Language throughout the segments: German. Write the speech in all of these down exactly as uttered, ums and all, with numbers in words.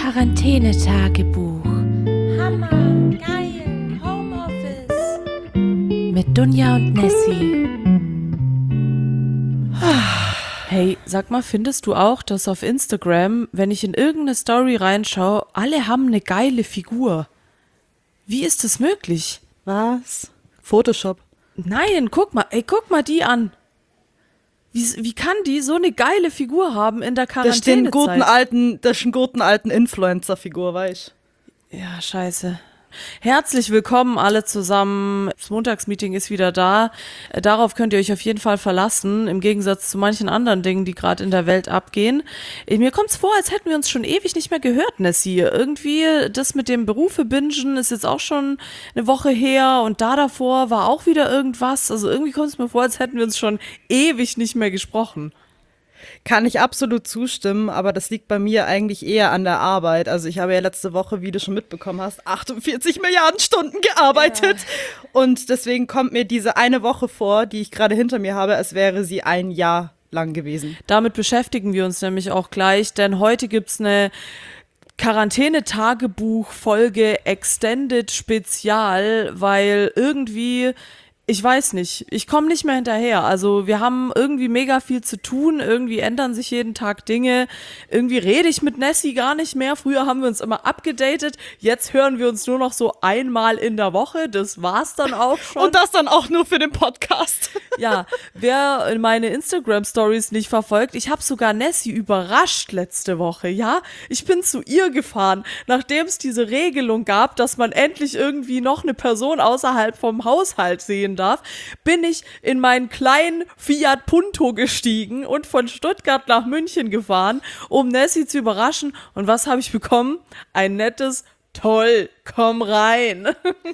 Quarantänetagebuch Hammer, geil, Homeoffice. mit Dunja und Nessie. Hey, sag mal, findest du auch, dass auf Instagram, wenn ich in irgendeine Story reinschaue, alle haben eine geile Figur? Wie ist das möglich? Was? Photoshop. Nein, guck mal, ey, guck mal die an. Wie, wie kann die so eine geile Figur haben in der Das ist den Quarantänezeit? guten alten, das ist eine guten alten Influencer-Figur, weißt du? Ja, scheiße. Herzlich willkommen alle zusammen. Das Montagsmeeting ist wieder da. Äh, Darauf könnt ihr euch auf jeden Fall verlassen, im Gegensatz zu manchen anderen Dingen, die gerade in der Welt abgehen. Äh, Mir kommt's vor, als hätten wir uns schon ewig nicht mehr gehört, Nessie. Irgendwie das mit dem Berufe bingen ist jetzt auch schon eine Woche her und da davor war auch wieder irgendwas. Also irgendwie kommt es mir vor, als hätten wir uns schon ewig nicht mehr gesprochen. Kann ich absolut zustimmen, aber das liegt bei mir eigentlich eher an der Arbeit. Also ich habe ja letzte Woche, wie du schon mitbekommen hast, achtundvierzig Milliarden Stunden gearbeitet. Ja. Und deswegen kommt mir diese eine Woche vor, die ich gerade hinter mir habe, als wäre sie ein Jahr lang gewesen. Damit beschäftigen wir uns nämlich auch gleich, denn heute gibt's eine Quarantäne-Tagebuch-Folge Extended Spezial, weil irgendwie, ich weiß nicht, ich komme nicht mehr hinterher. Also wir haben irgendwie mega viel zu tun, irgendwie ändern sich jeden Tag Dinge, irgendwie rede ich mit Nessie gar nicht mehr. Früher haben wir uns immer abgedatet, jetzt hören wir uns nur noch so einmal in der Woche, das war's dann auch schon. Und das dann auch nur für den Podcast. Ja, wer meine Instagram-Stories nicht verfolgt, ich habe sogar Nessie überrascht letzte Woche, ja? Ich bin zu ihr gefahren, nachdem es diese Regelung gab, dass man endlich irgendwie noch eine Person außerhalb vom Haushalt sehen darf, bin ich in meinen kleinen Fiat Punto gestiegen und von Stuttgart nach München gefahren, um Nessie zu überraschen. Und was habe ich bekommen? Ein nettes Toll, komm rein.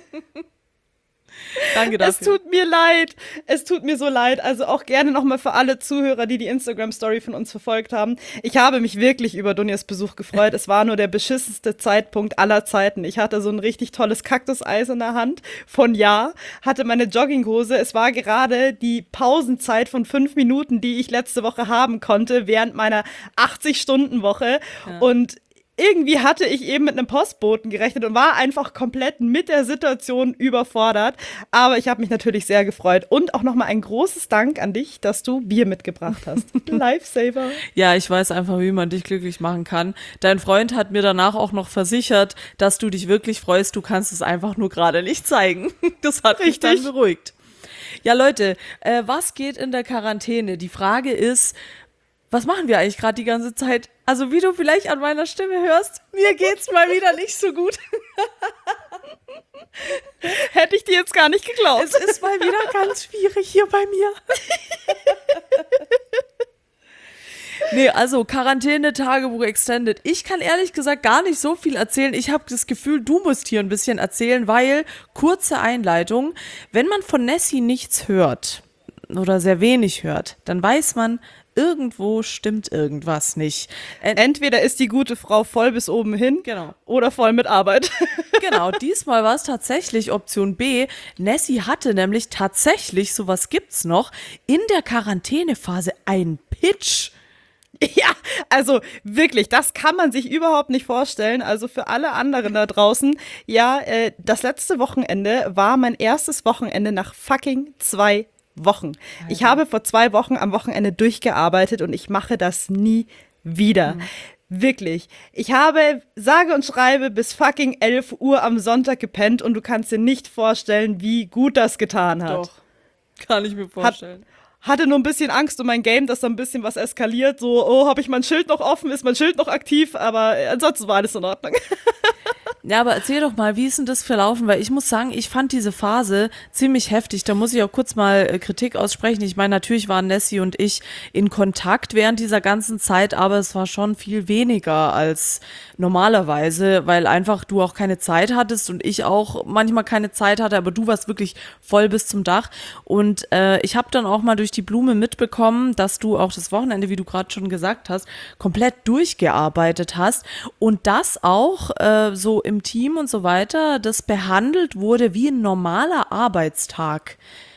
Danke dafür. Es tut mir leid. Es tut mir so leid. Also auch gerne nochmal für alle Zuhörer, die die Instagram-Story von uns verfolgt haben. Ich habe mich wirklich über Dunjas Besuch gefreut. Es war nur der beschissenste Zeitpunkt aller Zeiten. Ich hatte so ein richtig tolles Kaktuseis in der Hand von Ja, hatte meine Jogginghose. Es war gerade die Pausenzeit von fünf Minuten, die ich letzte Woche haben konnte, während meiner achtzig-Stunden-Woche. Ja. Und irgendwie hatte ich eben mit einem Postboten gerechnet und war einfach komplett mit der Situation überfordert. Aber ich habe mich natürlich sehr gefreut. Und auch nochmal ein großes Dank an dich, dass du Bier mitgebracht hast. Lifesaver. Ja, ich weiß einfach, wie man dich glücklich machen kann. Dein Freund hat mir danach auch noch versichert, dass du dich wirklich freust. Du kannst es einfach nur gerade nicht zeigen. Das hat mich dann beruhigt. Ja, Leute, äh, was geht in der Quarantäne? Die Frage ist, was machen wir eigentlich gerade die ganze Zeit? Also wie du vielleicht an meiner Stimme hörst, mir geht's mal wieder nicht so gut. Hätte ich dir jetzt gar nicht geglaubt. Es ist mal wieder ganz schwierig hier bei mir. Nee, also Quarantäne-Tagebuch Extended. Ich kann ehrlich gesagt gar nicht so viel erzählen. Ich habe das Gefühl, du musst hier ein bisschen erzählen, weil, kurze Einleitung, wenn man von Nessie nichts hört oder sehr wenig hört, dann weiß man, irgendwo stimmt irgendwas nicht. Ent- Entweder ist die gute Frau voll bis oben hin, genau, oder voll mit Arbeit. Genau, diesmal war es tatsächlich Option B. Nessie hatte nämlich tatsächlich, sowas gibt's noch, in der Quarantänephase einen Pitch. Ja, also wirklich, das kann man sich überhaupt nicht vorstellen. Also für alle anderen da draußen, ja, äh, das letzte Wochenende war mein erstes Wochenende nach fucking zwei Wochen. Alter. Ich habe vor zwei Wochen am Wochenende durchgearbeitet und ich mache das nie wieder. Mhm. Wirklich. Ich habe sage und schreibe bis fucking elf Uhr am Sonntag gepennt und du kannst dir nicht vorstellen, wie gut das getan hat. Doch, kann ich mir vorstellen. Hat, hatte nur ein bisschen Angst um mein Game, dass da ein bisschen was eskaliert. So, oh, habe ich mein Schild noch offen? Ist mein Schild noch aktiv? Aber ansonsten war alles in Ordnung. Ja, aber erzähl doch mal, wie ist denn das verlaufen? Weil ich muss sagen, ich fand diese Phase ziemlich heftig. Da muss ich auch kurz mal äh, Kritik aussprechen. Ich meine, natürlich waren Nessie und ich in Kontakt während dieser ganzen Zeit, aber es war schon viel weniger als normalerweise, weil einfach du auch keine Zeit hattest und ich auch manchmal keine Zeit hatte, aber du warst wirklich voll bis zum Dach. Und äh, ich habe dann auch mal durch die Blume mitbekommen, dass du auch das Wochenende, wie du gerade schon gesagt hast, komplett durchgearbeitet hast und das auch äh, so im Team und so weiter, das behandelt wurde wie ein normaler Arbeitstag.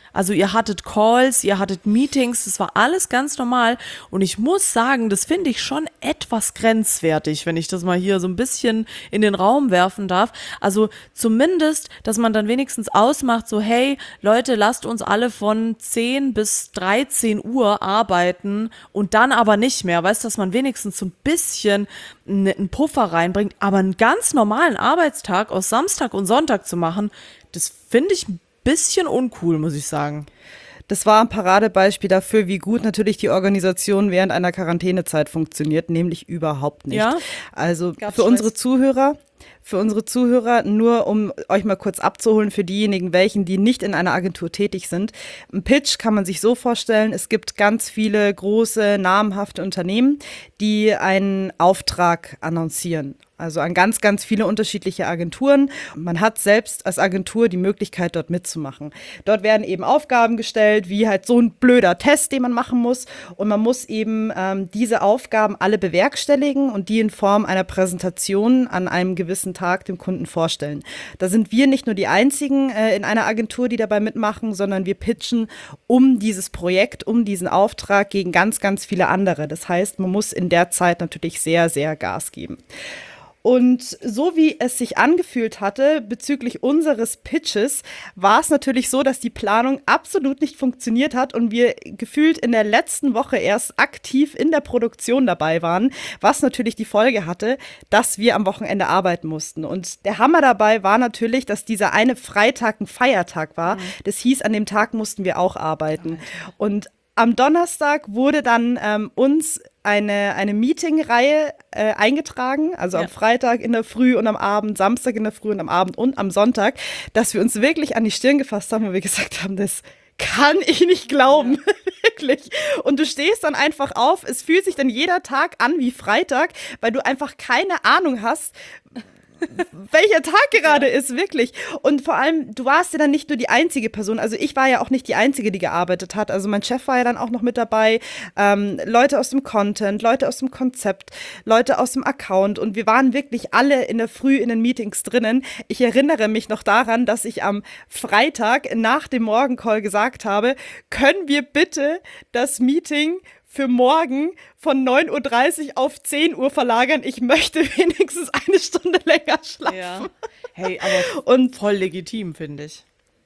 Also ihr hattet Calls, ihr hattet Meetings, das war alles ganz normal. Und ich muss sagen, das finde ich schon etwas grenzwertig, wenn ich das mal hier so ein bisschen in den Raum werfen darf. Also zumindest, dass man dann wenigstens ausmacht, so hey Leute, lasst uns alle von zehn bis dreizehn Uhr arbeiten und dann aber nicht mehr. Weißt du, dass man wenigstens so ein bisschen einen Puffer reinbringt. Aber einen ganz normalen Arbeitstag aus Samstag und Sonntag zu machen, das finde ich ein bisschen uncool, muss ich sagen. Das war ein Paradebeispiel dafür, wie gut natürlich die Organisation während einer Quarantänezeit funktioniert, nämlich überhaupt nicht. Ja? Also Gab's für Stress? unsere Zuhörer, für unsere Zuhörer, nur um euch mal kurz abzuholen, für diejenigen, welchen, die nicht in einer Agentur tätig sind. Ein Pitch kann man sich so vorstellen, es gibt ganz viele große, namhafte Unternehmen, die einen Auftrag annoncieren. Also an ganz, ganz viele unterschiedliche Agenturen. Man hat selbst als Agentur die Möglichkeit, dort mitzumachen. Dort werden eben Aufgaben gestellt, wie halt so ein blöder Test, den man machen muss. Und man muss eben ähm, diese Aufgaben alle bewerkstelligen und die in Form einer Präsentation an einem gewissen Tag dem Kunden vorstellen. Da sind wir nicht nur die Einzigen äh, in einer Agentur, die dabei mitmachen, sondern wir pitchen um dieses Projekt, um diesen Auftrag gegen ganz, ganz viele andere. Das heißt, man muss in der Zeit natürlich sehr, sehr Gas geben. Und so wie es sich angefühlt hatte bezüglich unseres Pitches, war es natürlich so, dass die Planung absolut nicht funktioniert hat und wir gefühlt in der letzten Woche erst aktiv in der Produktion dabei waren, was natürlich die Folge hatte, dass wir am Wochenende arbeiten mussten. Und der Hammer dabei war natürlich, dass dieser eine Freitag ein Feiertag war. Mhm. Das hieß, an dem Tag mussten wir auch arbeiten. Und am Donnerstag wurde dann ähm, uns eine, eine Meeting-Reihe äh, eingetragen, also ja. am Freitag in der Früh und am Abend, Samstag in der Früh und am Abend und am Sonntag, dass wir uns wirklich an die Stirn gefasst haben, wo wir gesagt haben, das kann ich nicht glauben, ja. wirklich. Und du stehst dann einfach auf, es fühlt sich dann jeder Tag an wie Freitag, weil du einfach keine Ahnung hast, welcher Tag gerade ja. ist, wirklich. Und vor allem, du warst ja dann nicht nur die einzige Person, also ich war ja auch nicht die Einzige, die gearbeitet hat, also mein Chef war ja dann auch noch mit dabei, ähm, Leute aus dem Content, Leute aus dem Konzept, Leute aus dem Account und wir waren wirklich alle in der Früh in den Meetings drinnen. Ich erinnere mich noch daran, dass ich am Freitag nach dem Morgencall gesagt habe, können wir bitte das Meeting für morgen von neun Uhr dreißig auf zehn Uhr verlagern. Ich möchte wenigstens eine Stunde länger schlafen. Ja. Hey, aber und voll legitim, finde ich.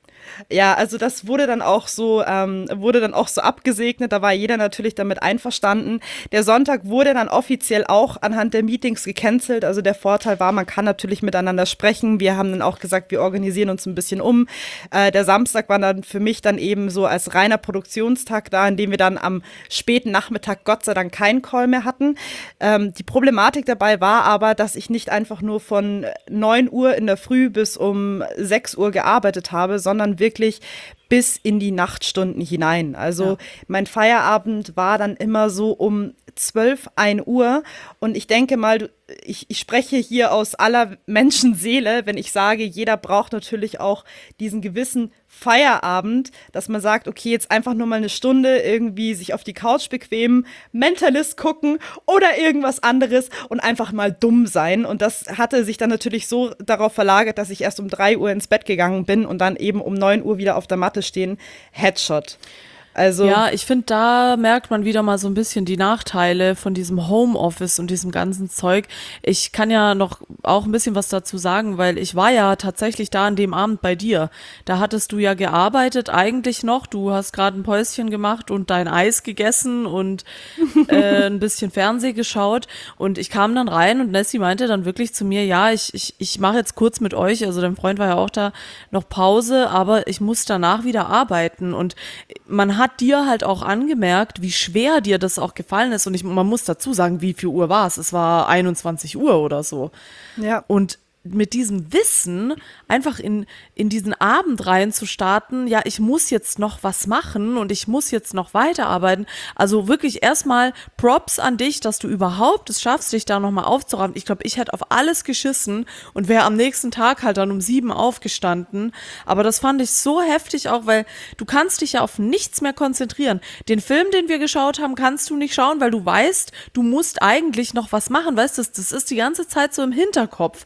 Ja, also das wurde dann auch so, ähm, wurde dann auch so abgesegnet, da war jeder natürlich damit einverstanden. Der Sonntag wurde dann offiziell auch anhand der Meetings gecancelt, also der Vorteil war, man kann natürlich miteinander sprechen. Wir haben dann auch gesagt, wir organisieren uns ein bisschen um. Äh, der Samstag war dann für mich dann eben so als reiner Produktionstag da, in dem wir dann am späten Nachmittag Gott sei Dank keinen Call mehr hatten. Ähm, die Problematik dabei war aber, dass ich nicht einfach nur von neun Uhr in der Früh bis um sechs Uhr gearbeitet habe, sondern wirklich bis in die Nachtstunden hinein. Also ja. mein Feierabend war dann immer so um zwölf, ein Uhr und ich denke mal, ich, ich spreche hier aus aller Menschenseele, wenn ich sage, jeder braucht natürlich auch diesen gewissen Feierabend, dass man sagt, okay, jetzt einfach nur mal eine Stunde irgendwie sich auf die Couch bequemen, Mentalist gucken oder irgendwas anderes und einfach mal dumm sein. Und das hatte sich dann natürlich so darauf verlagert, dass ich erst um drei Uhr ins Bett gegangen bin und dann eben um neun Uhr wieder auf der Matte stehen. Headshot. Also ja, ich finde, da merkt man wieder mal so ein bisschen die Nachteile von diesem Homeoffice und diesem ganzen Zeug. Ich kann ja noch auch ein bisschen was dazu sagen, weil ich war ja tatsächlich da an dem Abend bei dir. Da hattest du ja gearbeitet eigentlich noch. Du hast gerade ein Päuschen gemacht und dein Eis gegessen und äh, ein bisschen Fernsehen geschaut. Und ich kam dann rein und Nessie meinte dann wirklich zu mir, ja, ich, ich, ich mache jetzt kurz mit euch, also dein Freund war ja auch da, noch Pause, aber ich muss danach wieder arbeiten. Und man hat hat dir halt auch angemerkt, wie schwer dir das auch gefallen ist. Und ich, man muss dazu sagen, wie viel Uhr war es? Es war einundzwanzig Uhr oder so. Ja. Und mit diesem Wissen einfach in, in diesen Abend rein zu starten, ja, ich muss jetzt noch was machen und ich muss jetzt noch weiterarbeiten. Also wirklich erstmal Props an dich, dass du überhaupt es schaffst, dich da nochmal aufzuraffen. Ich glaube, ich hätte auf alles geschissen und wäre am nächsten Tag halt dann um sieben aufgestanden. Aber das fand ich so heftig auch, weil du kannst dich ja auf nichts mehr konzentrieren. Den Film, den wir geschaut haben, kannst du nicht schauen, weil du weißt, du musst eigentlich noch was machen. Weißt du, das, das ist die ganze Zeit so im Hinterkopf. Du kannst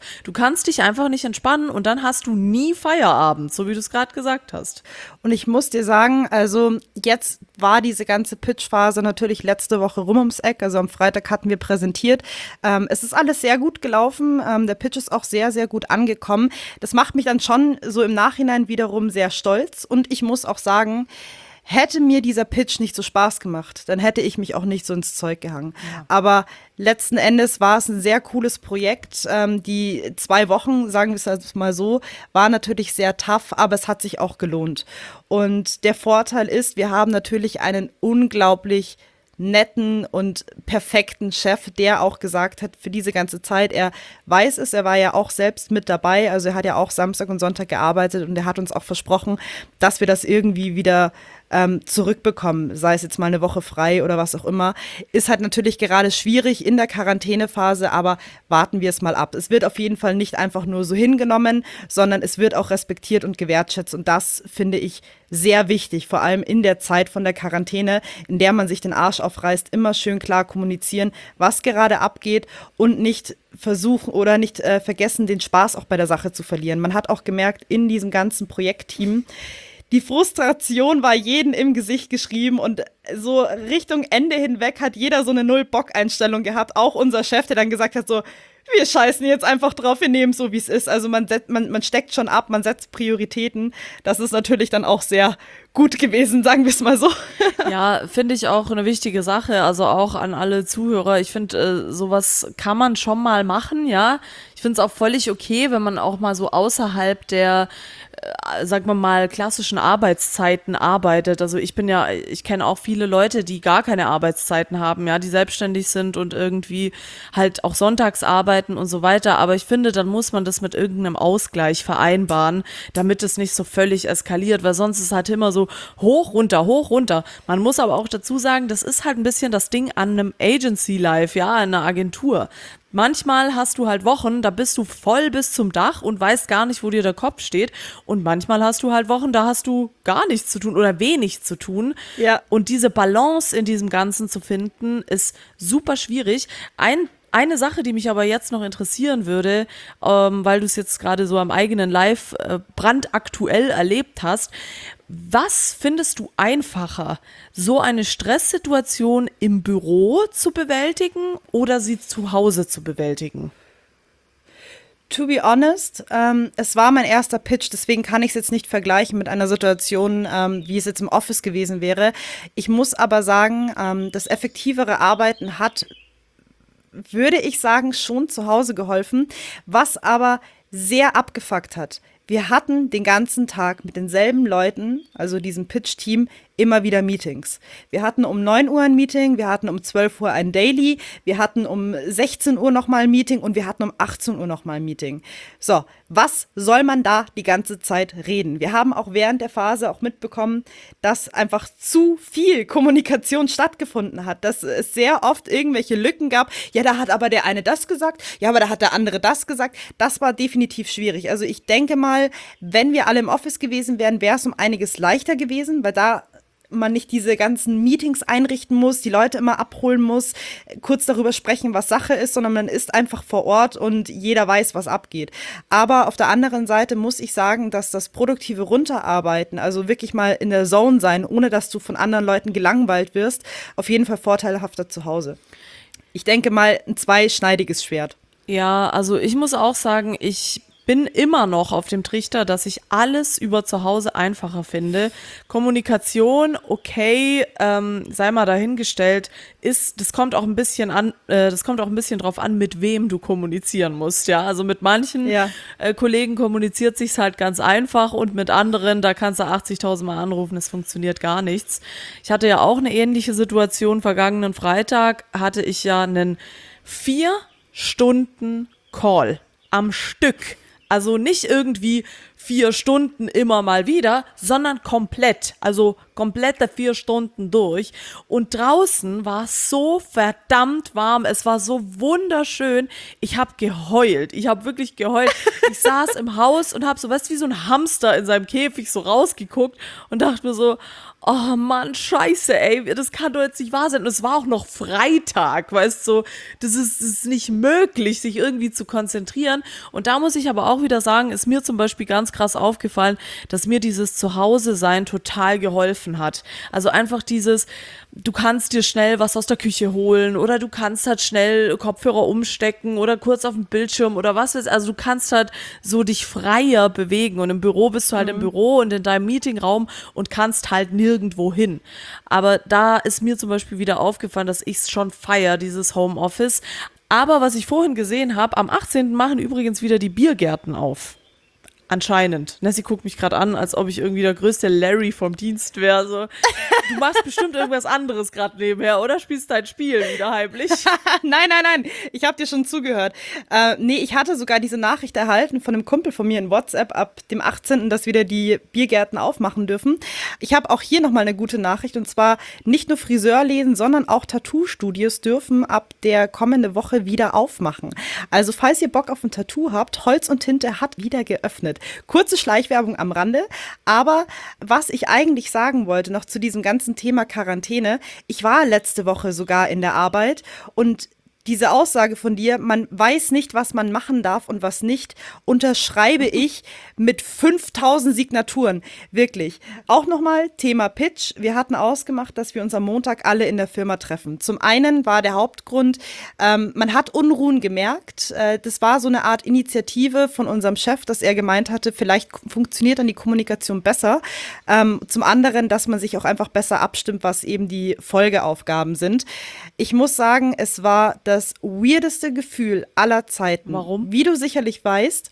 kannst dich einfach nicht entspannen und dann hast du nie Feierabend, so wie du es gerade gesagt hast. Und ich muss dir sagen, also jetzt war diese ganze Pitch-Phase natürlich letzte Woche rum ums Eck. Also am Freitag hatten wir präsentiert. Ähm, es ist alles sehr gut gelaufen. Ähm, der Pitch ist auch sehr, sehr gut angekommen. Das macht mich dann schon so im Nachhinein wiederum sehr stolz. Und ich muss auch sagen, hätte mir dieser Pitch nicht so Spaß gemacht, dann hätte ich mich auch nicht so ins Zeug gehangen. Ja. Aber letzten Endes war es ein sehr cooles Projekt. Ähm, die zwei Wochen, sagen wir es jetzt mal so, war natürlich sehr tough, aber es hat sich auch gelohnt. Und der Vorteil ist, wir haben natürlich einen unglaublich netten und perfekten Chef, der auch gesagt hat, für diese ganze Zeit, er weiß es, er war ja auch selbst mit dabei, also er hat ja auch Samstag und Sonntag gearbeitet und er hat uns auch versprochen, dass wir das irgendwie wieder ähm, zurückbekommen, sei es jetzt mal eine Woche frei oder was auch immer. Ist halt natürlich gerade schwierig in der Quarantänephase, aber warten wir es mal ab. Es wird auf jeden Fall nicht einfach nur so hingenommen, sondern es wird auch respektiert und gewertschätzt und das finde ich sehr wichtig, vor allem in der Zeit von der Quarantäne, in der man sich den Arsch aufreißt, immer schön klar kommunizieren, was gerade abgeht und nicht versuchen oder nicht äh, vergessen, den Spaß auch bei der Sache zu verlieren. Man hat auch gemerkt, in diesem ganzen Projektteam, die Frustration war jedem im Gesicht geschrieben und so Richtung Ende hinweg hat jeder so eine Null-Bock-Einstellung gehabt. Auch unser Chef, der dann gesagt hat so, wir scheißen jetzt einfach drauf, wir nehmen es so, wie es ist. Also man, set, man, man steckt schon ab, man setzt Prioritäten. Das ist natürlich dann auch sehr gut gewesen, sagen wir es mal so. Ja, finde ich auch eine wichtige Sache, also auch an alle Zuhörer. Ich finde, äh, sowas kann man schon mal machen, ja. Ich finde es auch völlig okay, wenn man auch mal so außerhalb der, äh, sagen wir mal, klassischen Arbeitszeiten arbeitet. Also ich bin ja, ich kenne auch viele Leute, die gar keine Arbeitszeiten haben, ja, die selbstständig sind und irgendwie halt auch sonntags arbeiten und so weiter. Aber ich finde, dann muss man das mit irgendeinem Ausgleich vereinbaren, damit es nicht so völlig eskaliert, weil sonst ist es halt immer so hoch, runter, hoch, runter. Man muss aber auch dazu sagen, das ist halt ein bisschen das Ding an einem Agency-Life, ja, in einer Agentur. Manchmal hast du halt Wochen, da bist du voll bis zum Dach und weißt gar nicht, wo dir der Kopf steht. Und manchmal hast du halt Wochen, da hast du gar nichts zu tun oder wenig zu tun. Ja. Und diese Balance in diesem Ganzen zu finden, ist super schwierig. Ein Eine Sache, die mich aber jetzt noch interessieren würde, ähm, weil du es jetzt gerade so am eigenen Live äh, brandaktuell erlebt hast, was findest du einfacher, so eine Stresssituation im Büro zu bewältigen oder sie zu Hause zu bewältigen? To be honest, ähm, es war mein erster Pitch, deswegen kann ich es jetzt nicht vergleichen mit einer Situation, ähm, wie es jetzt im Office gewesen wäre. Ich muss aber sagen, ähm, das effektivere Arbeiten hat, würde ich sagen, schon zu Hause geholfen, was aber sehr abgefuckt hat. Wir hatten den ganzen Tag mit denselben Leuten, also diesem Pitch-Team, immer wieder Meetings. Wir hatten um neun Uhr ein Meeting, wir hatten um zwölf Uhr ein Daily, wir hatten um sechzehn Uhr nochmal ein Meeting und wir hatten um achtzehn Uhr nochmal ein Meeting. So, was soll man da die ganze Zeit reden? Wir haben auch während der Phase auch mitbekommen, dass einfach zu viel Kommunikation stattgefunden hat, dass es sehr oft irgendwelche Lücken gab. Ja, da hat aber der eine das gesagt, ja, aber da hat der andere das gesagt. Das war definitiv schwierig. Also ich denke mal, wenn wir alle im Office gewesen wären, wäre es um einiges leichter gewesen, weil da man nicht diese ganzen Meetings einrichten muss, die Leute immer abholen muss, kurz darüber sprechen, was Sache ist, sondern man ist einfach vor Ort und jeder weiß, was abgeht. Aber auf der anderen Seite muss ich sagen, dass das produktive Runterarbeiten, also wirklich mal in der Zone sein, ohne dass du von anderen Leuten gelangweilt wirst, auf jeden Fall vorteilhafter zu Hause. Ich denke mal, ein zweischneidiges Schwert. Ja, also ich muss auch sagen, ich bin immer noch auf dem Trichter, dass ich alles über zu Hause einfacher finde. Kommunikation, okay, ähm, sei mal dahingestellt, ist, das kommt auch ein bisschen an, äh, das kommt auch ein bisschen drauf an, mit wem du kommunizieren musst, ja. Also mit manchen ja. äh, Kollegen kommuniziert sich's halt ganz einfach und mit anderen, da kannst du achtzigtausend Mal anrufen, es funktioniert gar nichts. Ich hatte ja auch eine ähnliche Situation. Vergangenen Freitag hatte ich ja einen vier Stunden Call am Stück. Also nicht irgendwie vier Stunden immer mal wieder, sondern komplett, also komplette vier Stunden durch. Und draußen war es so verdammt warm, es war so wunderschön. Ich habe geheult, ich habe wirklich geheult. Ich saß im Haus und habe so, weißt du, wie so ein Hamster in seinem Käfig so rausgeguckt und dachte mir so, oh Mann, scheiße, ey, das kann doch jetzt nicht wahr sein. Und es war auch noch Freitag, weißt du, so, das ist, das ist nicht möglich, sich irgendwie zu konzentrieren. Und da muss ich aber auch wieder sagen, ist mir zum Beispiel ganz krass aufgefallen, dass mir dieses Zuhause-Sein total geholfen hat. Also einfach dieses, du kannst dir schnell was aus der Küche holen oder du kannst halt schnell Kopfhörer umstecken oder kurz auf den Bildschirm oder was weiß ich. Also du kannst halt so dich freier bewegen und im Büro bist du halt mhm. im Büro und in deinem Meetingraum und kannst halt nirgendwo hin. Aber da ist mir zum Beispiel wieder aufgefallen, dass ich es schon feiere, dieses Homeoffice. Aber was ich vorhin gesehen habe, am achtzehnten machen übrigens wieder die Biergärten auf. Anscheinend. Nessie guckt mich gerade an, als ob ich irgendwie der größte Larry vom Dienst wäre. So. Du machst bestimmt irgendwas anderes gerade nebenher, oder? Spielst dein Spiel wieder heimlich? Nein, nein, nein. Ich habe dir schon zugehört. Äh, nee, ich hatte sogar diese Nachricht erhalten von einem Kumpel von mir in WhatsApp ab dem achtzehnten, dass wieder die Biergärten aufmachen dürfen. Ich habe auch hier nochmal eine gute Nachricht. Und zwar nicht nur Friseurläden, sondern auch Tattoo-Studios dürfen ab der kommenden Woche wieder aufmachen. Also falls ihr Bock auf ein Tattoo habt, Holz und Tinte hat wieder geöffnet. Kurze Schleichwerbung am Rande, aber was ich eigentlich sagen wollte, noch zu diesem ganzen Thema Quarantäne, ich war letzte Woche sogar in der Arbeit und diese Aussage von dir, man weiß nicht, was man machen darf und was nicht, unterschreibe ich mit fünftausend Signaturen. Wirklich. Auch nochmal Thema Pitch. Wir hatten ausgemacht, dass wir uns am Montag alle in der Firma treffen. Zum einen war der Hauptgrund, ähm, man hat Unruhen gemerkt. Äh, das war so eine Art Initiative von unserem Chef, dass er gemeint hatte, vielleicht funktioniert dann die Kommunikation besser. Ähm, zum anderen, dass man sich auch einfach besser abstimmt, was eben die Folgeaufgaben sind. Ich muss sagen, es war das Das weirdeste Gefühl aller Zeiten. Warum? Wie du sicherlich weißt,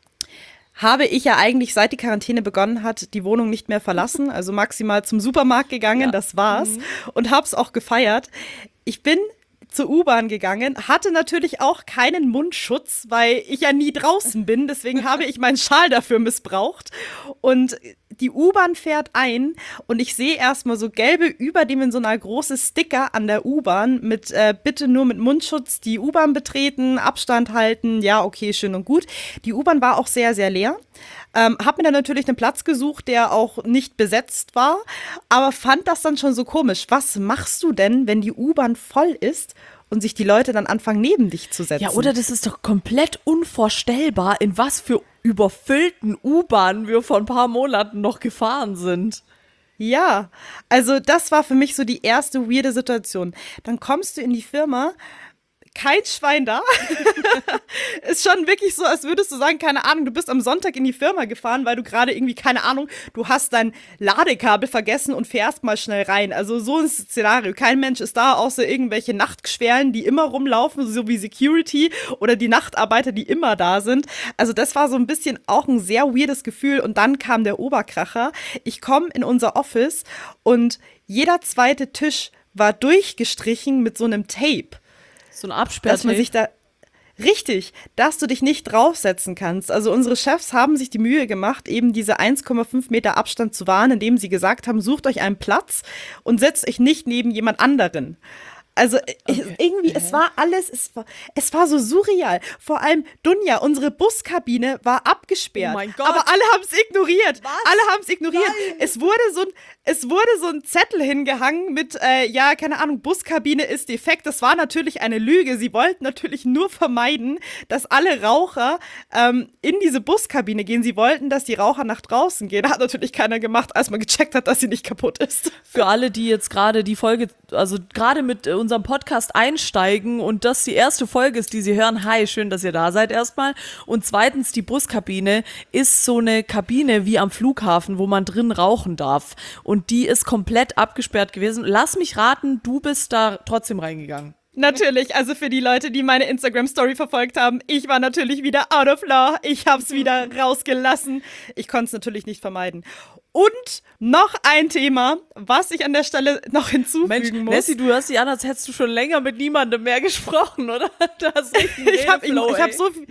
habe ich ja eigentlich, seit die Quarantäne begonnen hat, die Wohnung nicht mehr verlassen. Also maximal zum Supermarkt gegangen, ja. Das war's. Mhm. Und hab's auch gefeiert. Ich bin zur U-Bahn gegangen, hatte natürlich auch keinen Mundschutz, weil ich ja nie draußen bin. Deswegen habe ich meinen Schal dafür missbraucht. Und die U-Bahn fährt ein und ich sehe erstmal so gelbe, überdimensional große Sticker an der U-Bahn mit äh, bitte nur mit Mundschutz die U-Bahn betreten, Abstand halten, ja, okay, schön und gut. Die U-Bahn war auch sehr, sehr leer. Ähm, hab mir dann natürlich einen Platz gesucht, der auch nicht besetzt war, aber fand das dann schon so komisch. Was machst du denn, wenn die U-Bahn voll ist und sich die Leute dann anfangen, neben dich zu setzen? Ja, oder das ist doch komplett unvorstellbar, in was für überfüllten U-Bahnen wir vor ein paar Monaten noch gefahren sind. Ja, also das war für mich so die erste weirde Situation. Dann kommst du in die Firma, kein Schwein da. Ist schon wirklich so, als würdest du sagen, keine Ahnung, du bist am Sonntag in die Firma gefahren, weil du gerade irgendwie, keine Ahnung, du hast dein Ladekabel vergessen und fährst mal schnell rein. Also so ein Szenario. Kein Mensch ist da, außer irgendwelche Nachtschwärlen, die immer rumlaufen, so wie Security oder die Nachtarbeiter, die immer da sind. Also das war so ein bisschen auch ein sehr weirdes Gefühl. Und dann kam der Oberkracher. Ich komme in unser Office und jeder zweite Tisch war durchgestrichen mit so einem Tape. So ein Absperrtape. Dass man sich da, richtig, dass du dich nicht draufsetzen kannst. Also unsere Chefs haben sich die Mühe gemacht, eben diese eins Komma fünf Meter Abstand zu wahren, indem sie gesagt haben, sucht euch einen Platz und setzt euch nicht neben jemand anderen. Also okay. irgendwie, es war alles, es war, es war so surreal. Vor allem Dunja, unsere Buskabine war abgesperrt. Oh mein Gott. Aber alle haben es ignoriert. Was? Alle haben es ignoriert. Nein. Es wurde so ein, es wurde so ein Zettel hingehangen mit, äh, ja, keine Ahnung, Buskabine ist defekt. Das war natürlich eine Lüge. Sie wollten natürlich nur vermeiden, dass alle Raucher ähm, in diese Buskabine gehen. Sie wollten, dass die Raucher nach draußen gehen. Hat natürlich keiner gemacht, als man gecheckt hat, dass sie nicht kaputt ist. Für alle, die jetzt gerade die Folge, also gerade mit äh, unserem Podcast einsteigen und das die erste Folge ist, die sie hören, hi, schön, dass ihr da seid erstmal. Und zweitens, die Buskabine ist so eine Kabine wie am Flughafen, wo man drin rauchen darf. Und die ist komplett abgesperrt gewesen. Lass mich raten, du bist da trotzdem reingegangen. Natürlich, also für die Leute, die meine Instagram-Story verfolgt haben, ich war natürlich wieder out of law. Ich hab's wieder rausgelassen. Ich konnte es natürlich nicht vermeiden. Und noch ein Thema, was ich an der Stelle noch hinzufügen Mensch, muss. Nessie, du hörst dich an, als hättest du schon länger mit niemandem mehr gesprochen, oder? Da hast du ich habe ich, ich hab so viel,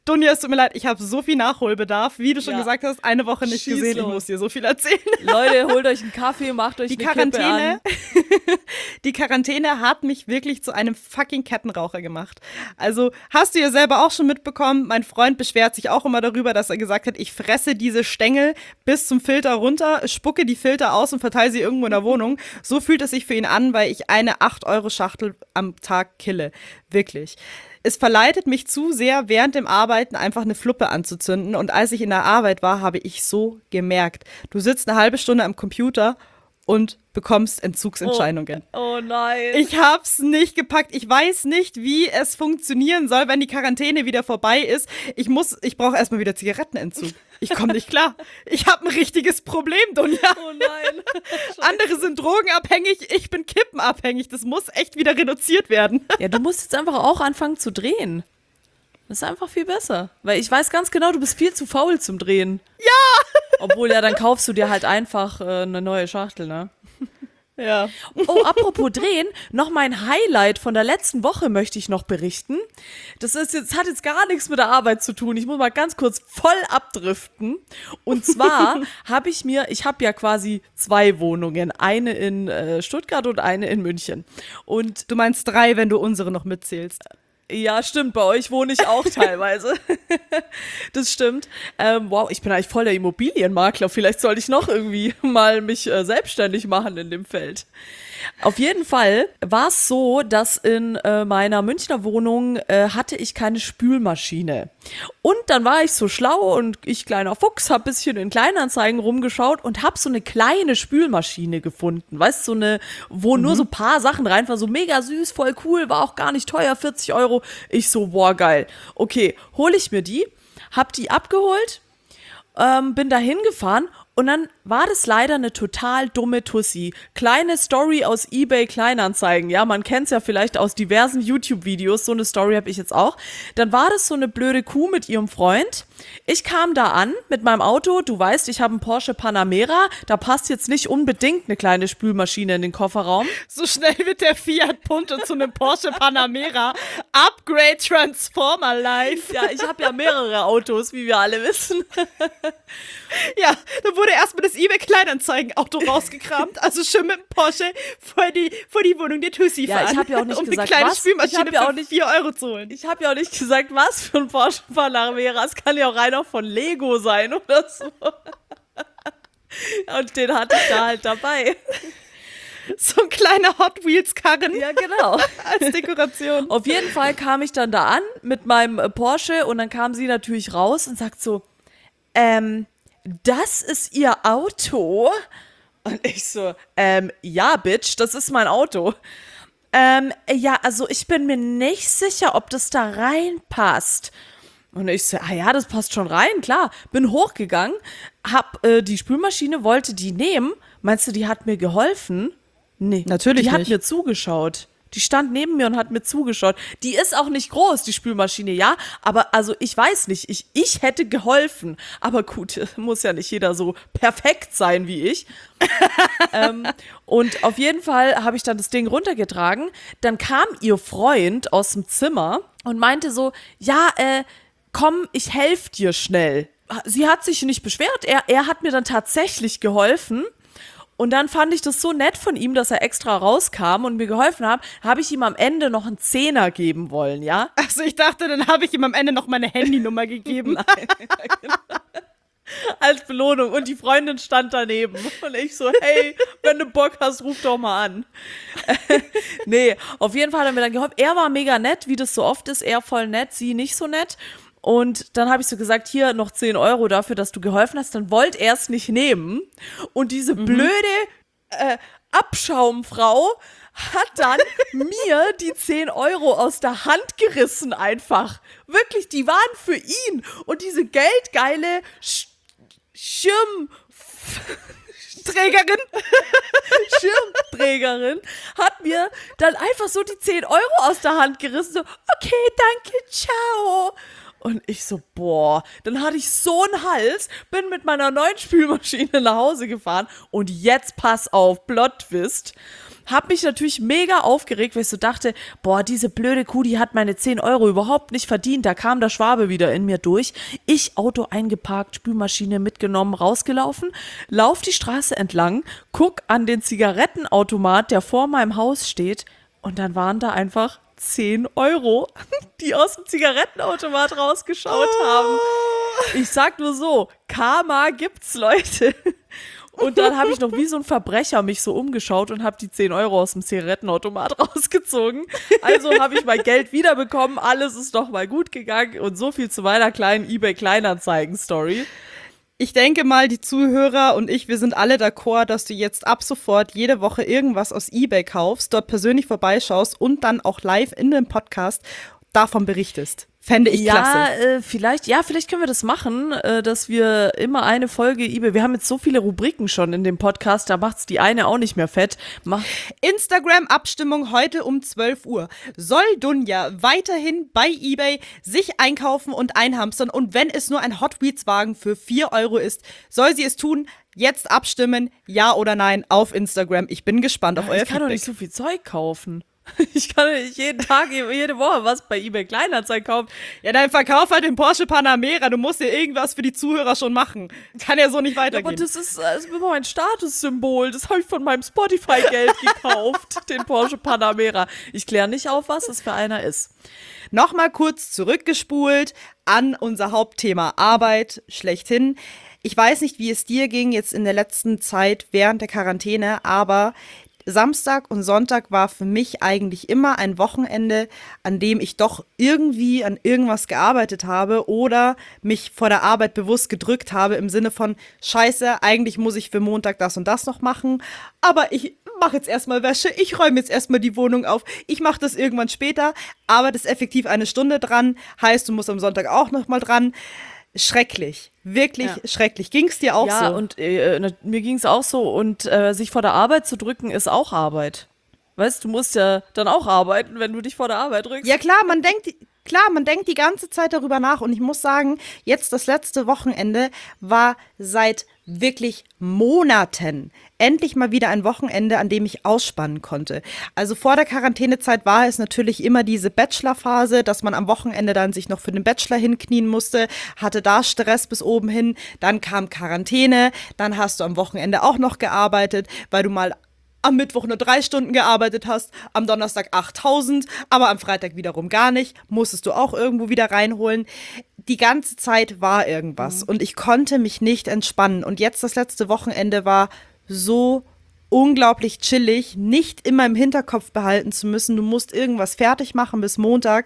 Dunja, es tut mir leid, ich habe so viel Nachholbedarf. Wie du schon Ja. gesagt hast, eine Woche nicht Schieß gesehen, ich los. muss dir so viel erzählen. Leute, holt euch einen Kaffee, macht euch Die eine Kippe Quarantäne, an. die Quarantäne hat mich wirklich zu einem fucking Kettenraucher gemacht. Also hast du ja selber auch schon mitbekommen, mein Freund beschwert sich auch immer darüber, dass er gesagt hat, ich fresse diese Stängel bis zum Filter runter, spucke die Filter aus und verteile sie irgendwo in der Wohnung. So fühlt es sich für ihn an, weil ich eine acht Euro Schachtel am Tag kille. Wirklich. Es verleitet mich zu sehr, während dem Arbeiten einfach eine Fluppe anzuzünden. Und als ich in der Arbeit war, habe ich so gemerkt, du sitzt eine halbe Stunde am Computer und bekommst Entzugsentscheidungen. Oh, oh nein. Ich hab's nicht gepackt. Ich weiß nicht, wie es funktionieren soll, wenn die Quarantäne wieder vorbei ist. Ich muss, ich brauche erstmal wieder Zigarettenentzug. Ich komme nicht klar. Ich habe ein richtiges Problem, Dunja. Oh nein. Andere sind drogenabhängig, ich bin kippenabhängig. Das muss echt wieder reduziert werden. Ja, du musst jetzt einfach auch anfangen zu drehen. Das ist einfach viel besser. Weil ich weiß ganz genau, du bist viel zu faul zum Drehen. Ja! Obwohl, ja, dann kaufst du dir halt einfach äh, eine neue Schachtel, ne? Ja. Oh, apropos Drehen, noch mein Highlight von der letzten Woche möchte ich noch berichten. Das ist jetzt, hat jetzt gar nichts mit der Arbeit zu tun. Ich muss mal ganz kurz voll abdriften. Und zwar habe ich mir, ich habe ja quasi zwei Wohnungen. Eine in äh, Stuttgart und eine in München. Und Du meinst drei, wenn du unsere noch mitzählst. ja, stimmt, bei euch wohne ich auch teilweise. Das stimmt. Ähm, wow, ich bin eigentlich voll der Immobilienmakler. Vielleicht sollte ich noch irgendwie mal mich äh, selbstständig machen in dem Feld. Auf jeden Fall war es so, dass in äh, meiner Münchner Wohnung äh, hatte ich keine Spülmaschine. Und dann war ich so schlau und ich, kleiner Fuchs, hab bisschen in Kleinanzeigen rumgeschaut und hab so eine kleine Spülmaschine gefunden. Weißt du, so eine, wo nur so ein paar Sachen rein waren, so mega süß, voll cool, war auch gar nicht teuer, vierzig Euro. Ich so, boah, geil. Okay, hole ich mir die, hab die abgeholt, ähm, bin da hingefahren. Und dann war das leider eine total dumme Tussi. Kleine Story aus eBay Kleinanzeigen. Ja, man kennt es ja vielleicht aus diversen YouTube-Videos. So eine Story habe ich jetzt auch. Dann war das so eine blöde Kuh mit ihrem Freund. Ich kam da an mit meinem Auto. Du weißt, ich habe einen Porsche Panamera. Da passt jetzt nicht unbedingt eine kleine Spülmaschine in den Kofferraum. So schnell wird der Fiat Punto zu einem Porsche Panamera. Upgrade Transformer Life. Ja, ich habe ja mehrere Autos, wie wir alle wissen. Ja, da wurde erstmal das eBay Kleinanzeigen-Auto rausgekramt. Also schön mit dem Porsche vor die, vor die Wohnung der Tussi Ja, fahren. ich hab ja auch nicht um gesagt, eine kleine was. Ich Spülmaschine hab ja auch für nicht- vier Euro zu holen. Ich habe ja auch nicht gesagt, was für ein Porsche Panamera. Es kann ja auch reiner von Lego sein oder so. Und den hatte ich da halt dabei. So ein kleiner Hot Wheels Karren Ja, genau. als Dekoration. Auf jeden Fall kam ich dann da an mit meinem äh, Porsche und dann kam sie natürlich raus und sagt so, ähm, das ist ihr Auto? Und ich so, ähm, ja, Bitch, das ist mein Auto. Ähm, ja, also ich bin mir nicht sicher, ob das da reinpasst. Und ich so, ah ja, das passt schon rein, klar. Bin hochgegangen, hab äh, die Spülmaschine, wollte die nehmen. Meinst du, die hat mir geholfen? Nee. Natürlich Die hat nicht. mir zugeschaut. Die stand neben mir und hat mir zugeschaut. Die ist auch nicht groß, die Spülmaschine, ja. Aber also ich weiß nicht, ich, ich hätte geholfen. Aber gut, muss ja nicht jeder so perfekt sein wie ich. ähm, und auf jeden Fall habe ich dann das Ding runtergetragen. Dann kam ihr Freund aus dem Zimmer und meinte so, ja, äh, komm, ich helfe dir schnell. Sie hat sich nicht beschwert. Er, er hat mir dann tatsächlich geholfen. Und dann fand ich das so nett von ihm, dass er extra rauskam und mir geholfen hat, habe ich ihm am Ende noch einen Zehner geben wollen, ja? Also ich dachte, dann habe ich ihm am Ende noch meine Handynummer gegeben. Als Belohnung. Und die Freundin stand daneben. Und ich so, hey, wenn du Bock hast, ruf doch mal an. Nee, auf jeden Fall hat er mir dann geholfen. Er war mega nett, wie das so oft ist. Er voll nett, sie nicht so nett. Und dann habe ich so gesagt, hier noch zehn Euro dafür, dass du geholfen hast. Dann wollte er es nicht nehmen. Und diese blöde äh, Abschaumfrau hat dann mir die zehn Euro aus der Hand gerissen einfach. Wirklich, die waren für ihn. Und diese geldgeile Sch Schirm... Trägerin. Schirmträgerin hat mir dann einfach so die zehn Euro aus der Hand gerissen. So, okay, danke, ciao. Und ich so, boah, dann hatte ich so einen Hals, bin mit meiner neuen Spülmaschine nach Hause gefahren und jetzt pass auf, Plot Twist. hab mich natürlich mega aufgeregt, weil ich so dachte, boah, diese blöde Kuh, die hat meine zehn Euro überhaupt nicht verdient. Da kam der Schwabe wieder in mir durch. Ich, Auto eingeparkt, Spülmaschine mitgenommen, rausgelaufen, lauf die Straße entlang, guck an den Zigarettenautomat, der vor meinem Haus steht, und dann waren da einfach zehn Euro, die aus dem Zigarettenautomat rausgeschaut oh. haben. Ich sag nur so, Karma gibt's, Leute. Und dann habe ich noch wie so ein Verbrecher mich so umgeschaut und habe die zehn Euro aus dem Zigarettenautomat rausgezogen. Also habe ich mein Geld wiederbekommen, alles ist noch mal gut gegangen und so viel zu meiner kleinen eBay-Kleinanzeigen-Story. Ich denke mal, die Zuhörer und ich, wir sind alle d'accord, dass du jetzt ab sofort jede Woche irgendwas aus eBay kaufst, dort persönlich vorbeischaust und dann auch live in dem Podcast davon berichtest. Fände ich ja, klasse. Ja, äh, vielleicht, ja, vielleicht können wir das machen, äh, dass wir immer eine Folge eBay, wir haben jetzt so viele Rubriken schon in dem Podcast, da macht's die eine auch nicht mehr fett. Mach- Instagram-Abstimmung heute um zwölf Uhr. Soll Dunja weiterhin bei eBay sich einkaufen und einhamstern und wenn es nur ein Hot Wheels-Wagen für vier Euro ist, soll sie es tun? Jetzt abstimmen, ja oder nein, auf Instagram. Ich bin gespannt auf ja, euer ich kann Feedback. doch nicht so viel Zeug kaufen. Ich kann nicht jeden Tag, jede Woche was bei eBay Kleinanzeigen kaufen. Ja, dann verkauf halt den Porsche Panamera. Du musst dir irgendwas für die Zuhörer schon machen. Kann ja so nicht weitergehen. Aber das ist, das ist immer mein Statussymbol. Das habe ich von meinem Spotify-Geld gekauft, den Porsche Panamera. Ich kläre nicht auf, was es für einer ist. Nochmal kurz zurückgespult an unser Hauptthema Arbeit schlechthin. Ich weiß nicht, wie es dir ging jetzt in der letzten Zeit während der Quarantäne, aber Samstag und Sonntag war für mich eigentlich immer ein Wochenende, an dem ich doch irgendwie an irgendwas gearbeitet habe oder mich vor der Arbeit bewusst gedrückt habe im Sinne von Scheiße, eigentlich muss ich für Montag das und das noch machen, aber ich mache jetzt erstmal Wäsche, ich räume jetzt erstmal die Wohnung auf, ich mache das irgendwann später, aber das ist effektiv eine Stunde dran, heißt, du musst am Sonntag auch noch mal dran. Schrecklich, wirklich ja. schrecklich. Ging's dir auch ja, so? Ja, und äh, mir ging's auch so. Und äh, sich vor der Arbeit zu drücken, ist auch Arbeit. Weißt du, du musst ja dann auch arbeiten, wenn du dich vor der Arbeit drückst. Ja klar, man denkt, klar, man denkt die ganze Zeit darüber nach. Und ich muss sagen, jetzt das letzte Wochenende war seit wirklich Monaten endlich mal wieder ein Wochenende, an dem ich ausspannen konnte. Also vor der Quarantänezeit war es natürlich immer diese Bachelorphase, dass man am Wochenende dann sich noch für den Bachelor hinknien musste, hatte da Stress bis oben hin, dann kam Quarantäne, dann hast du am Wochenende auch noch gearbeitet, weil du mal am Mittwoch nur drei Stunden gearbeitet hast, am Donnerstag achttausend, aber am Freitag wiederum gar nicht, musstest du auch irgendwo wieder reinholen. Die ganze Zeit war irgendwas mhm. und ich konnte mich nicht entspannen. Und jetzt das letzte Wochenende war so unglaublich chillig, nicht immer im Hinterkopf behalten zu müssen, du musst irgendwas fertig machen bis Montag.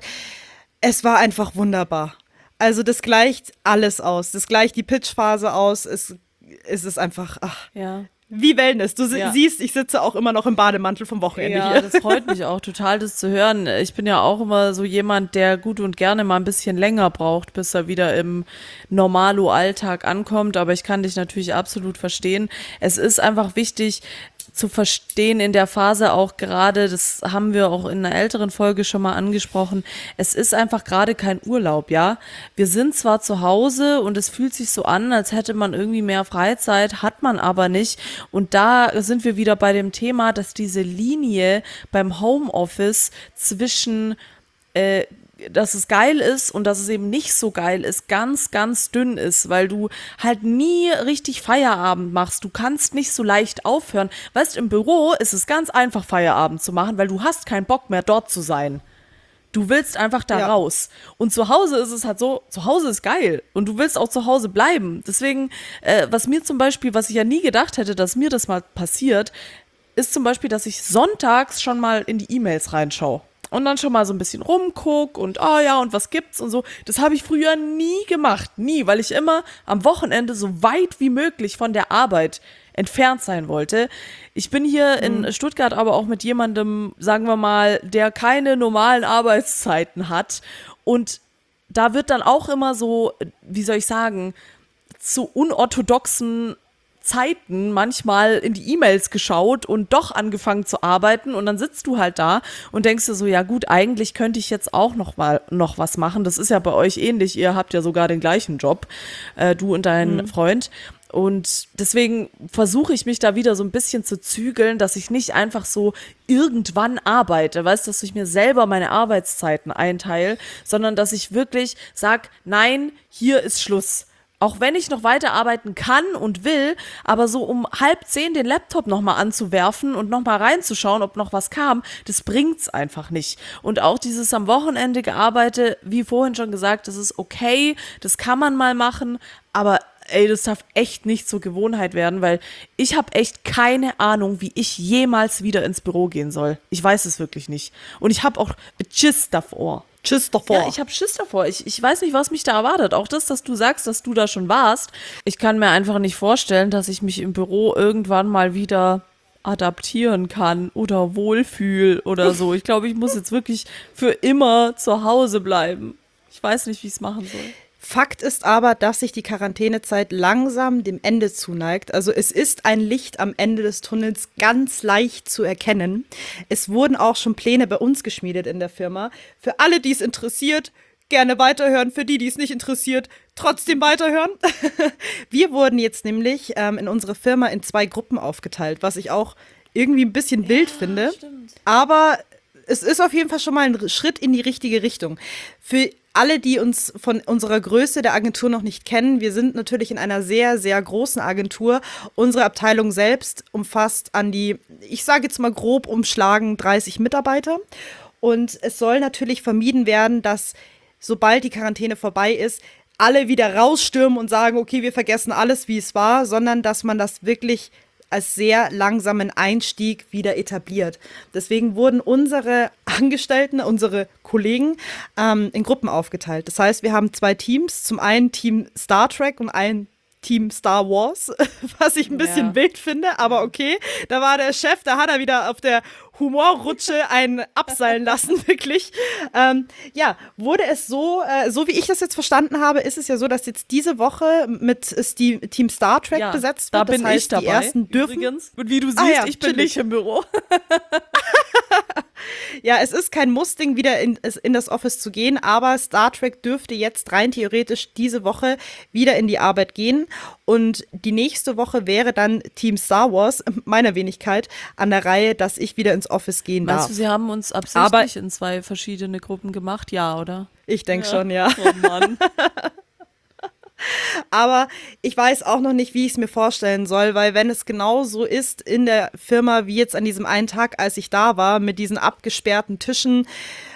Es war einfach wunderbar. Also das gleicht alles aus, das gleicht die Pitchphase aus, es, es ist einfach, ach, ja. Wie Wellness. Du ja. siehst, ich sitze auch immer noch im Bademantel vom Wochenende ja, hier. Das freut mich auch total, das zu hören. Ich bin ja auch immer so jemand, der gut und gerne mal ein bisschen länger braucht, bis er wieder im Normalo-Alltag ankommt. Aber ich kann dich natürlich absolut verstehen. Es ist einfach wichtig zu verstehen in der Phase auch gerade, das haben wir auch in einer älteren Folge schon mal angesprochen, es ist einfach gerade kein Urlaub, ja. Wir sind zwar zu Hause und es fühlt sich so an, als hätte man irgendwie mehr Freizeit, hat man aber nicht. Und da sind wir wieder bei dem Thema, dass diese Linie beim Homeoffice zwischen äh, dass es geil ist und dass es eben nicht so geil ist, ganz, ganz dünn ist, weil du halt nie richtig Feierabend machst. Du kannst nicht so leicht aufhören. Weißt, im Büro ist es ganz einfach, Feierabend zu machen, weil du hast keinen Bock mehr, dort zu sein. Du willst einfach da ja. raus. Und zu Hause ist es halt so, zu Hause ist geil. Und du willst auch zu Hause bleiben. Deswegen, äh, was mir zum Beispiel, was ich ja nie gedacht hätte, dass mir das mal passiert, ist zum Beispiel, dass ich sonntags schon mal in die E-Mails reinschaue. Und dann schon mal so ein bisschen rumguck und ah oh ja, und was gibt's und so. Das habe ich früher nie gemacht, nie, weil ich immer am Wochenende so weit wie möglich von der Arbeit entfernt sein wollte. Ich bin hier mhm. in Stuttgart aber auch mit jemandem, sagen wir mal, der keine normalen Arbeitszeiten hat. Und da wird dann auch immer so, wie soll ich sagen, zu unorthodoxen Zeiten manchmal in die E-Mails geschaut und doch angefangen zu arbeiten und dann sitzt du halt da und denkst dir so, ja gut, eigentlich könnte ich jetzt auch noch mal noch was machen. Das ist ja bei euch ähnlich, ihr habt ja sogar den gleichen Job, äh, du und dein mhm. Freund. Und deswegen versuche ich mich da wieder so ein bisschen zu zügeln, dass ich nicht einfach so irgendwann arbeite, weißt du, dass ich mir selber meine Arbeitszeiten einteile, sondern dass ich wirklich sage, nein, hier ist Schluss. Auch wenn ich noch weiter arbeiten kann und will, aber so um halb zehn den Laptop nochmal anzuwerfen und nochmal reinzuschauen, ob noch was kam, das bringt's einfach nicht. Und auch dieses am Wochenende gearbeitet, wie vorhin schon gesagt, das ist okay, das kann man mal machen, aber ey, das darf echt nicht zur Gewohnheit werden, weil ich habe echt keine Ahnung, wie ich jemals wieder ins Büro gehen soll. Ich weiß es wirklich nicht. Und ich habe auch Schiss davor. Tschüss davor. Ja, ich habe Schiss davor. Ich, ich weiß nicht, was mich da erwartet. Auch das, dass du sagst, dass du da schon warst. Ich kann mir einfach nicht vorstellen, dass ich mich im Büro irgendwann mal wieder adaptieren kann oder wohlfühl oder so. Ich glaube, ich muss jetzt wirklich für immer zu Hause bleiben. Ich weiß nicht, wie ich es machen soll. Fakt ist aber, dass sich die Quarantänezeit langsam dem Ende zuneigt. Also es ist ein Licht am Ende des Tunnels ganz leicht zu erkennen. Es wurden auch schon Pläne bei uns geschmiedet in der Firma. Für alle, die es interessiert, gerne weiterhören. Für die, die es nicht interessiert, trotzdem weiterhören. Wir wurden jetzt nämlich ähm, in unsere Firma in zwei Gruppen aufgeteilt, was ich auch irgendwie ein bisschen wild ja, finde. Stimmt. Aber es ist auf jeden Fall schon mal ein Schritt in die richtige Richtung. Für alle, die uns von unserer Größe der Agentur noch nicht kennen, wir sind natürlich in einer sehr, sehr großen Agentur. Unsere Abteilung selbst umfasst an die, ich sage jetzt mal grob umschlagen, dreißig Mitarbeiter. Und es soll natürlich vermieden werden, dass sobald die Quarantäne vorbei ist, alle wieder rausstürmen und sagen, okay, wir vergessen alles, wie es war, sondern dass man das wirklich als sehr langsamen Einstieg wieder etabliert. Deswegen wurden unsere Angestellten, unsere Kollegen ähm, in Gruppen aufgeteilt. Das heißt, wir haben zwei Teams. Zum einen Team Star Trek und ein Team Star Wars, was ich ein bisschen ja. wild finde, aber okay. Da war der Chef, da hat er wieder auf der Humorrutsche einen abseilen lassen, wirklich. Ähm, ja, wurde es so, äh, so wie ich das jetzt verstanden habe, ist es ja so, dass jetzt diese Woche mit Sti- Team Star Trek ja, besetzt wird. Da bin das heißt, ich dabei, die ersten dürfen. Übrigens. Und wie du siehst, ah, ja, ich bin chillig. nicht im Büro. Ja, es ist kein Muss-Ding, wieder in, in das Office zu gehen, aber Star Trek dürfte jetzt rein theoretisch diese Woche wieder in die Arbeit gehen. Und die nächste Woche wäre dann Team Star Wars, meiner Wenigkeit, an der Reihe, dass ich wieder ins Office gehen darf. Meinst du, sie haben uns absichtlich aber in zwei verschiedene Gruppen gemacht? Ja, oder? Ich denke ja. schon, ja. Oh Mann. Aber ich weiß auch noch nicht, wie ich es mir vorstellen soll, weil wenn es genau so ist in der Firma wie jetzt an diesem einen Tag, als ich da war, mit diesen abgesperrten Tischen,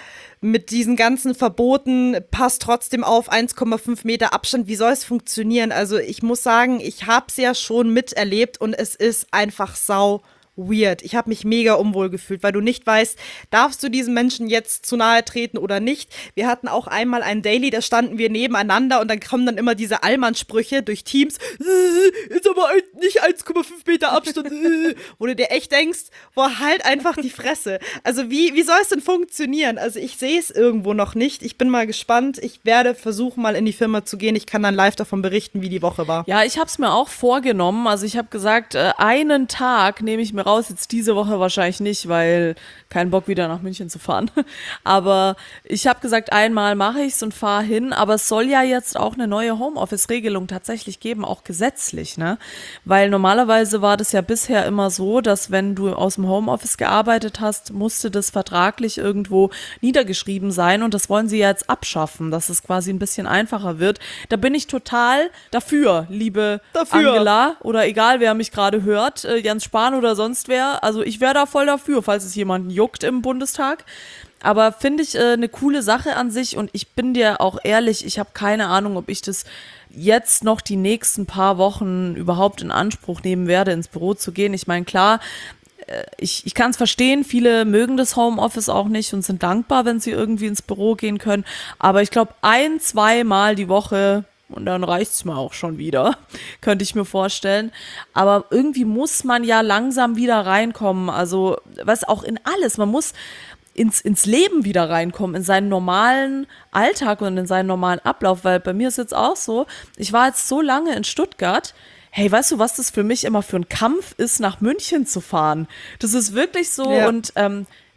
mit diesen ganzen Verboten, passt trotzdem auf, eins Komma fünf Meter Abstand, wie soll es funktionieren? Also ich muss sagen, ich habe es ja schon miterlebt und es ist einfach sau weird. Ich habe mich mega unwohl gefühlt, weil du nicht weißt, darfst du diesem Menschen jetzt zu nahe treten oder nicht. Wir hatten auch einmal ein Daily, da standen wir nebeneinander und dann kommen dann immer diese Allmann-Sprüche durch Teams. Äh, ist aber nicht eins Komma fünf Meter Abstand. Äh, wo du dir echt denkst, boah, halt einfach die Fresse. Also wie, wie soll es denn funktionieren? Also ich sehe es irgendwo noch nicht. Ich bin mal gespannt. Ich werde versuchen, mal in die Firma zu gehen. Ich kann dann live davon berichten, wie die Woche war. Ja, ich habe es mir auch vorgenommen. Also ich habe gesagt, äh, einen Tag nehme ich mir raus, jetzt diese Woche wahrscheinlich nicht, weil kein Bock wieder nach München zu fahren. Aber ich habe gesagt, einmal mache ich es und fahre hin. Aber es soll ja jetzt auch eine neue Homeoffice-Regelung tatsächlich geben, auch gesetzlich, ne? Weil normalerweise war das ja bisher immer so, dass wenn du aus dem Homeoffice gearbeitet hast, musste das vertraglich irgendwo niedergeschrieben sein und das wollen sie jetzt abschaffen, dass es quasi ein bisschen einfacher wird. Da bin ich total dafür, liebe dafür. Angela oder egal, wer mich gerade hört, äh, Jens Spahn oder sonst wer. Also ich wäre da voll dafür, falls es jemanden juckt im Bundestag. Aber finde ich äh, eine coole Sache an sich und ich bin dir auch ehrlich, ich habe keine Ahnung, ob ich das jetzt noch die nächsten paar Wochen überhaupt in Anspruch nehmen werde, ins Büro zu gehen. Ich meine, klar, äh, ich, ich kann es verstehen, viele mögen das Homeoffice auch nicht und sind dankbar, wenn sie irgendwie ins Büro gehen können. Aber ich glaube, ein-, zweimal die Woche und dann reicht's mir auch schon wieder, könnte ich mir vorstellen. Aber irgendwie muss man ja langsam wieder reinkommen. Also, was auch in alles. Man muss ins, ins Leben wieder reinkommen, in seinen normalen Alltag und in seinen normalen Ablauf. Weil bei mir ist jetzt auch so, ich war jetzt so lange in Stuttgart. Hey, weißt du, was das für mich immer für ein Kampf ist, nach München zu fahren? Das ist wirklich so ja. und ähm,